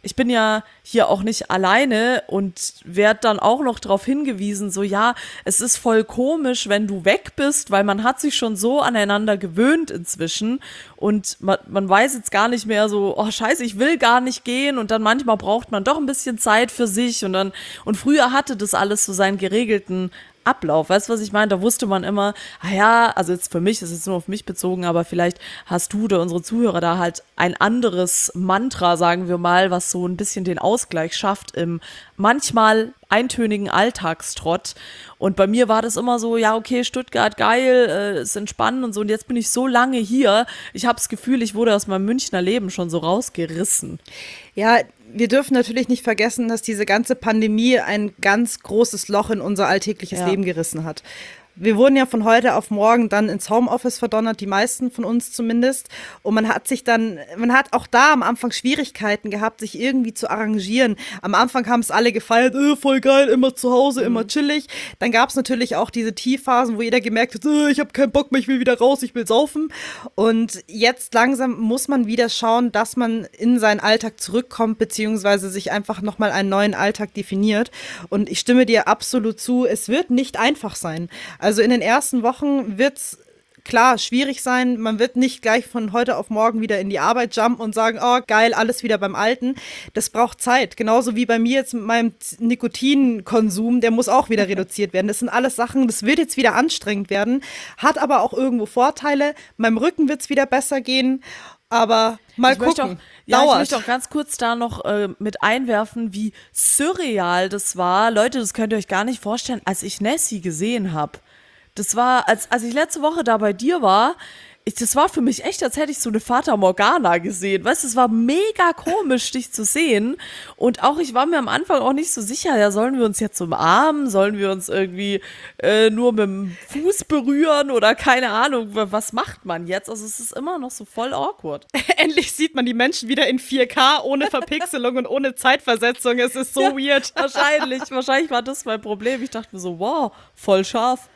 ich bin ja hier auch nicht alleine und werde dann auch noch darauf hingewiesen, so ja, es ist voll komisch, wenn du weg bist, weil man hat sich schon so aneinander gewöhnt inzwischen und man, man weiß jetzt gar nicht mehr so, oh scheiße, ich will gar nicht gehen und dann manchmal braucht man doch ein bisschen Zeit für sich und dann, und früher hatte das alles so seinen geregelten Ablauf, weißt du, was ich meine? Da wusste man immer, ah ja, also jetzt für mich, das ist jetzt nur auf mich bezogen, aber vielleicht hast du oder unsere Zuhörer da halt ein anderes Mantra, sagen wir mal, was so ein bisschen den Ausgleich schafft im manchmal eintönigen Alltagstrott. Und bei mir war das immer so, ja, okay, Stuttgart, geil, äh, ist entspannend und so. Und jetzt bin ich so lange hier, ich habe das Gefühl, ich wurde aus meinem Münchner Leben schon so rausgerissen. Ja, wir dürfen natürlich nicht vergessen, dass diese ganze Pandemie ein ganz großes Loch in unser alltägliches Ja. Leben gerissen hat. Wir wurden ja von heute auf morgen dann ins Homeoffice verdonnert, die meisten von uns zumindest. Und man hat sich dann, man hat auch da am Anfang Schwierigkeiten gehabt, sich irgendwie zu arrangieren. Am Anfang haben es alle gefeiert, äh, voll geil, immer zu Hause, mhm. immer chillig. Dann gab es natürlich auch diese Tiefphasen, wo jeder gemerkt hat, äh, ich habe keinen Bock mehr, ich will wieder raus, ich will saufen. Und jetzt langsam muss man wieder schauen, dass man in seinen Alltag zurückkommt, beziehungsweise sich einfach nochmal einen neuen Alltag definiert. Und ich stimme dir absolut zu, es wird nicht einfach sein. Also in den ersten Wochen wird es klar schwierig sein. Man wird nicht gleich von heute auf morgen wieder in die Arbeit jumpen und sagen, oh geil, alles wieder beim Alten. Das braucht Zeit. Genauso wie bei mir jetzt mit meinem Nikotinkonsum, der muss auch wieder reduziert werden. Das sind alles Sachen, das wird jetzt wieder anstrengend werden, hat aber auch irgendwo Vorteile. Meinem Rücken wird es wieder besser gehen. Aber mal ich möchte gucken. Auch, ja, Dauert. ich möchte auch ganz kurz da noch äh, mit einwerfen, wie surreal das war. Leute, das könnt ihr euch gar nicht vorstellen, als ich Nessie gesehen habe. Das war, als, als ich letzte Woche da bei dir war, ich, das war für mich echt, als hätte ich so eine Fata Morgana gesehen. Weißt du, es war mega komisch, dich zu sehen. Und auch, ich war mir am Anfang auch nicht so sicher, ja, sollen wir uns jetzt umarmen? Sollen wir uns irgendwie äh, nur mit dem Fuß berühren oder keine Ahnung, was macht man jetzt? Also es ist immer noch so voll awkward. Endlich sieht man die Menschen wieder in vier K, ohne Verpixelung und ohne Zeitversetzung. Es ist so Ja, weird. Wahrscheinlich, wahrscheinlich war das mein Problem. Ich dachte mir so, wow, voll scharf.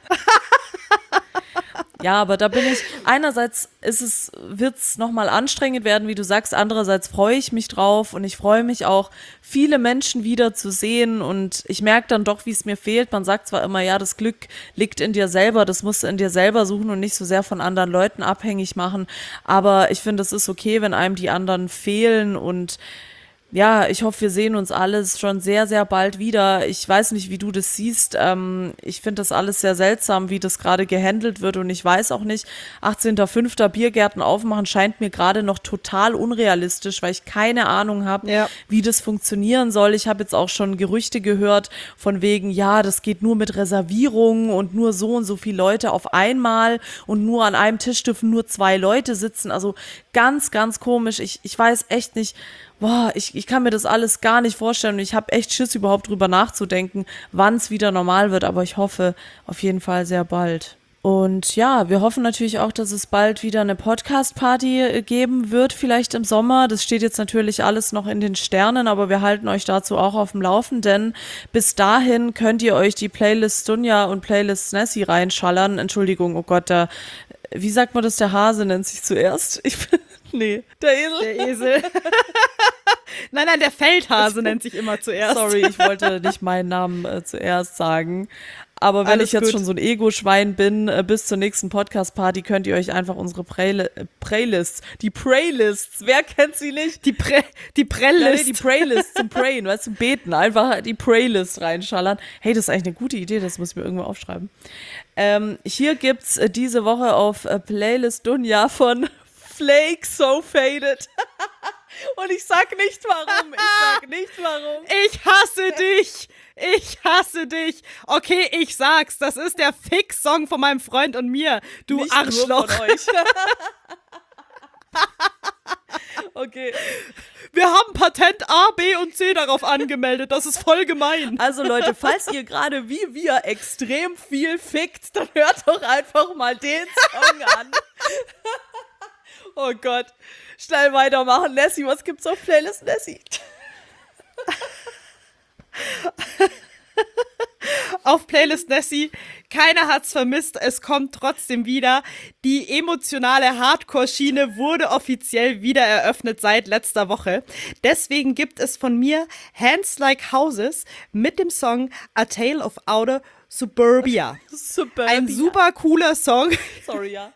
Ja, aber da bin ich, einerseits ist es, wird's nochmal anstrengend werden, wie du sagst, andererseits freue ich mich drauf und ich freue mich auch, viele Menschen wieder zu sehen und ich merke dann doch, wie es mir fehlt. Man sagt zwar immer, ja, das Glück liegt in dir selber, das musst du in dir selber suchen und nicht so sehr von anderen Leuten abhängig machen, aber ich finde, es ist okay, wenn einem die anderen fehlen und ja, ich hoffe, wir sehen uns alles schon sehr, sehr bald wieder. Ich weiß nicht, wie du das siehst. Ähm, ich finde das alles sehr seltsam, wie das gerade gehandelt wird und ich weiß auch nicht, achtzehnter fünfter Biergärten aufmachen scheint mir gerade noch total unrealistisch, weil ich keine Ahnung habe, Ja. wie das funktionieren soll. Ich habe jetzt auch schon Gerüchte gehört von wegen, ja, das geht nur mit Reservierungen und nur so und so viele Leute auf einmal und nur an einem Tisch dürfen nur zwei Leute sitzen. Also ganz, ganz komisch. Ich, ich weiß echt nicht, boah, ich, ich kann mir das alles gar nicht vorstellen und ich habe echt Schiss, überhaupt drüber nachzudenken, wann es wieder normal wird, aber ich hoffe auf jeden Fall sehr bald. Und ja, wir hoffen natürlich auch, dass es bald wieder eine Podcast-Party geben wird, vielleicht im Sommer. Das steht jetzt natürlich alles noch in den Sternen, aber wir halten euch dazu auch auf dem Laufenden. Bis dahin könnt ihr euch die Playlist Dunja und Playlist Nessie reinschallern. Entschuldigung, oh Gott, der, wie sagt man das, der Hase nennt sich zuerst? Ich bin, nee, der Esel. Der Esel. Nein, nein, der Feldhase nennt sich immer zuerst. Sorry, ich wollte nicht meinen Namen äh, zuerst sagen. Aber wenn Alles ich jetzt gut. schon so ein Ego-Schwein bin, äh, bis zur nächsten Podcast-Party könnt ihr euch einfach unsere Prayli- äh, Playlists, die Playlists, wer kennt sie nicht? Die, Pre die Ja, Prelllist. nee, die Playlist zum Prayen, weißt du, beten, einfach die Playlist reinschallern. Hey, das ist eigentlich eine gute Idee, das muss ich mir irgendwo aufschreiben. Ähm, hier gibt's äh, diese Woche auf äh, Playlist Dunja von Flake So Faded. Und ich sag nicht warum, ich sag nicht warum. Ich hasse dich. Ich hasse dich. Okay, ich sag's. Das ist der Fix-Song von meinem Freund und mir. Du Nicht Arschloch. nur von euch. Okay. Wir haben Patent A, B und C darauf angemeldet. Das ist voll gemein. Also Leute, falls ihr gerade wie wir extrem viel fickt, dann hört doch einfach mal den Song an. Oh Gott. Schnell weitermachen. Nessie, was gibt's auf Playlist Nessie? auf Playlist Nessie. Keiner hat's vermisst, es kommt trotzdem wieder. Die emotionale Hardcore-Schiene wurde offiziell wieder eröffnet seit letzter Woche. Deswegen gibt es von mir Hands Like Houses mit dem Song A Tale of Outer Suburbia. Suburbia. Ein super cooler Song. Sorry, ja.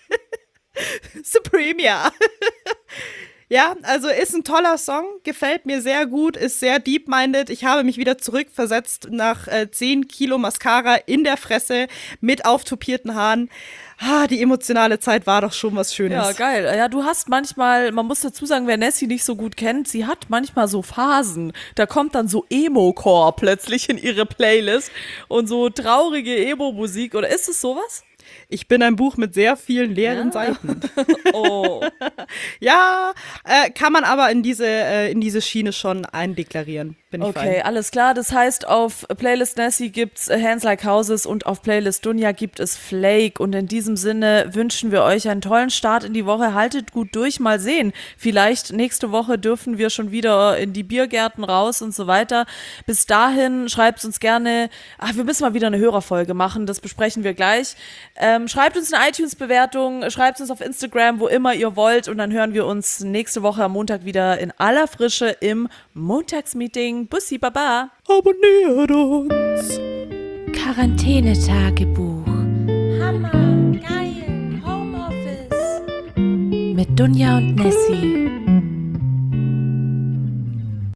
Supremia. Ja, also ist ein toller Song, gefällt mir sehr gut, ist sehr deep-minded. Ich habe mich wieder zurückversetzt nach äh, zehn Kilo Mascara in der Fresse mit auftupierten Haaren. Ah, die emotionale Zeit war doch schon was Schönes. Ja, geil. Ja, du hast manchmal, man muss dazu sagen, wer Nessie nicht so gut kennt, sie hat manchmal so Phasen. Da kommt dann so Emo-Core plötzlich in ihre Playlist und so traurige Emo-Musik. Oder ist es sowas? Ich bin ein Buch mit sehr vielen leeren Ja. Seiten. Oh. Ja, äh, kann man aber in diese, äh, in diese Schiene schon eindeklarieren. Bin ich Okay, fein. alles klar. Das heißt, auf Playlist Nessie gibt's Hands Like Houses und auf Playlist Dunja gibt es Flake. Und in diesem Sinne wünschen wir euch einen tollen Start in die Woche. Haltet gut durch, mal sehen. Vielleicht nächste Woche dürfen wir schon wieder in die Biergärten raus und so weiter. Bis dahin schreibt uns gerne, ach, wir müssen mal wieder eine Hörerfolge machen, das besprechen wir gleich. Ähm, schreibt uns eine iTunes-Bewertung, schreibt uns auf Instagram, wo immer ihr wollt. Und dann hören wir uns nächste Woche am Montag wieder in aller Frische im Montagsmeeting. Bussi, Baba. Abonniert uns. Quarantänetagebuch. Hammer, geil, Homeoffice. Mit Dunja und Nessie.